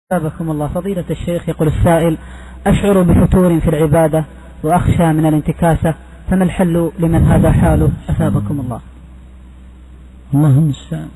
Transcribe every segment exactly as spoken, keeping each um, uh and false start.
أثابكم الله. فضيلة الشيخ، يقول السائل: أشعر بفتور في العبادة وأخشى من الانتكاسة، فما الحل لمن هذا حاله؟ أثابكم الله. الله المستعان.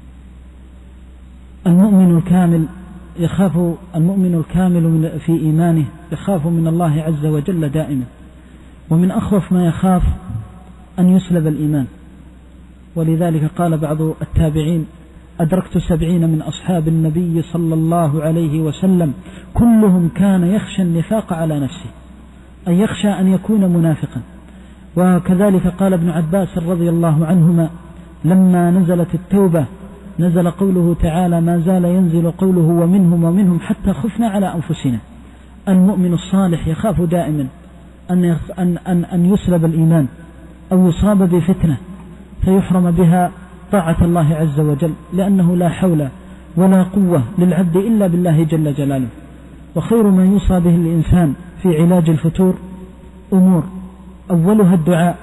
المؤمن الكامل يخاف المؤمن الكامل في إيمانه يخاف من الله عز وجل دائما، ومن أخوف ما يخاف أن يسلب الإيمان. ولذلك قال بعض التابعين: أدركت سبعين من أصحاب النبي صلى الله عليه وسلم كلهم كان يخشى النفاق على نفسه، أن يخشى أن يكون منافقا. وكذلك قال ابن عباس رضي الله عنهما: لما نزلت التوبة نزل قوله تعالى: ما زال ينزل قوله ومنهم ومنهم حتى خفنا على أنفسنا. المؤمن الصالح يخاف دائما أن, أن, أن, أن يسلب الإيمان أو يصاب بفتنة فيحرم بها طاعة الله عز وجل، لأنه لا حول ولا قوة للعبد إلا بالله جل جلاله. وخير ما يوصى به الإنسان في علاج الفتور أمور، أولها الدعاء.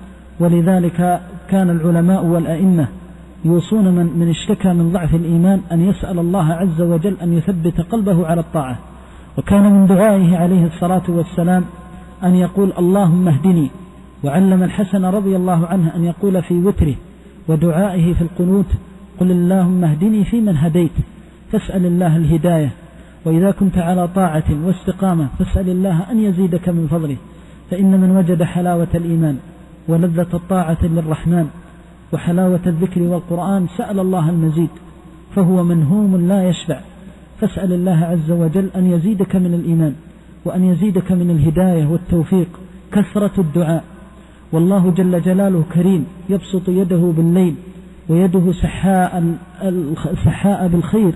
ولذلك كان العلماء والأئمة يوصون من, من اشتكى من ضعف الإيمان أن يسأل الله عز وجل أن يثبت قلبه على الطاعة. وكان من دعائه عليه الصلاة والسلام أن يقول: اللهم اهدني. وعلم الحسن رضي الله عنه أن يقول في وتره ودعائه في القنوت: قل اللهم اهدني فيمن هديت. فاسأل الله الهداية. وإذا كنت على طاعة واستقامة فاسأل الله أن يزيدك من فضله، فإن من وجد حلاوة الإيمان ولذة الطاعة للرحمن وحلاوة الذكر والقرآن سأل الله المزيد، فهو منهوم لا يشبع. فاسأل الله عز وجل أن يزيدك من الإيمان وأن يزيدك من الهداية والتوفيق. كثرة الدعاء. والله جل جلاله كريم يبسط يده بالليل ويده سحاء, سحاء بالخير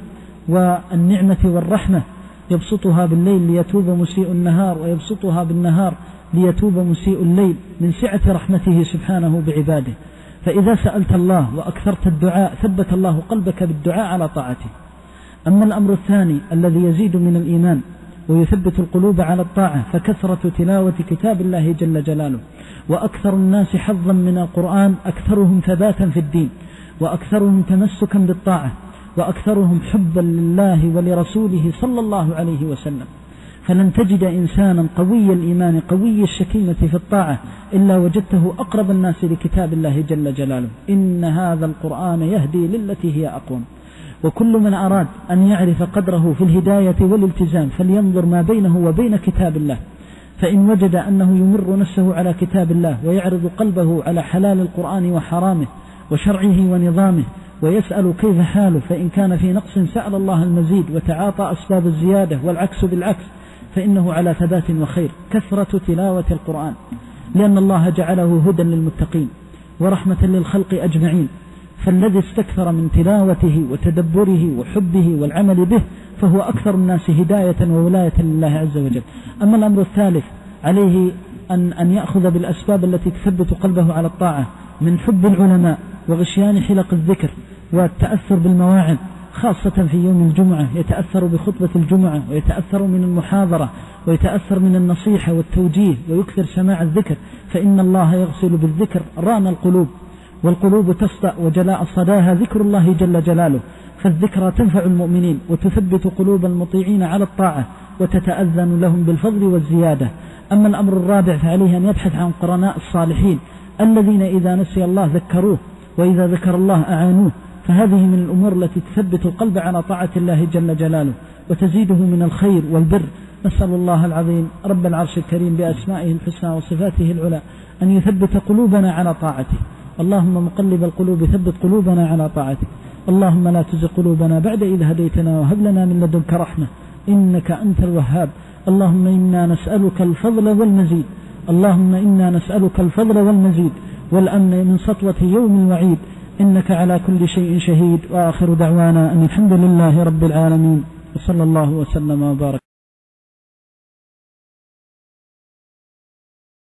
والنعمة والرحمة، يبسطها بالليل ليتوب مسيء النهار، ويبسطها بالنهار ليتوب مسيء الليل، من سعة رحمته سبحانه بعباده. فإذا سألت الله وأكثرت الدعاء ثبت الله قلبك بالدعاء على طاعته. أما الأمر الثاني الذي يزيد من الإيمان ويثبت القلوب على الطاعة فكثرة تلاوة كتاب الله جل جلاله. وأكثر الناس حظا من القرآن أكثرهم ثباتا في الدين، وأكثرهم تمسكا بالطاعة، وأكثرهم حبا لله ولرسوله صلى الله عليه وسلم. فلن تجد إنسانا قوي الإيمان قوي الشكيمة في الطاعة إلا وجدته أقرب الناس لكتاب الله جل جلاله. إن هذا القرآن يهدي للتي هي أقوم. وكل من أراد أن يعرف قدره في الهداية والالتزام فلينظر ما بينه وبين كتاب الله، فإن وجد أنه يمر نفسه على كتاب الله ويعرض قلبه على حلال القرآن وحرامه وشرعه ونظامه ويسأل كيف حاله، فإن كان في نقص سأل الله المزيد وتعاطى أسباب الزيادة، والعكس بالعكس، فإنه على ثبات وخير. كثرة تلاوة القرآن، لأن الله جعله هدى للمتقين ورحمة للخلق أجمعين. فالذي استكثر من تلاوته وتدبره وحبه والعمل به فهو أكثر الناس هداية وولاية لله عز وجل. أما الأمر الثالث عليه أن, أن يأخذ بالأسباب التي تثبت قلبه على الطاعة، من حب العلماء وغشيان حلق الذكر والتأثر بالمواعظ، خاصة في يوم الجمعة يتأثر بخطبة الجمعة ويتأثر من المحاضرة ويتأثر من النصيحة والتوجيه ويكثر سماع الذكر، فإن الله يغسل بالذكر ران القلوب، والقلوب تصدأ وجلاء صداها ذكر الله جل جلاله. فالذكرى تنفع المؤمنين وتثبت قلوب المطيعين على الطاعة وتتأذن لهم بالفضل والزيادة. أما الأمر الرابع فعليه أن يبحث عن قرناء الصالحين الذين إذا نسي الله ذكروه وإذا ذكر الله أعانوه، فهذه من الأمور التي تثبت القلب على طاعة الله جل جلاله وتزيده من الخير والبر. نسأل الله العظيم رب العرش الكريم بأسمائه الحسنى وصفاته العلى أن يثبت قلوبنا على طاعته. اللهم مقلب القلوب ثبت قلوبنا على طاعتك. اللهم لا تزغ قلوبنا بعد إذ هديتنا وهب لنا من لدنك رحمة إنك أنت الوهاب. اللهم إنا نسألك الفضل والمزيد اللهم إنا نسألك الفضل والمزيد والأمن من سطوة يوم الوعيد، إنك على كل شيء شهيد. وآخر دعوانا أن الحمد لله رب العالمين، وصلى الله وسلم وبارك.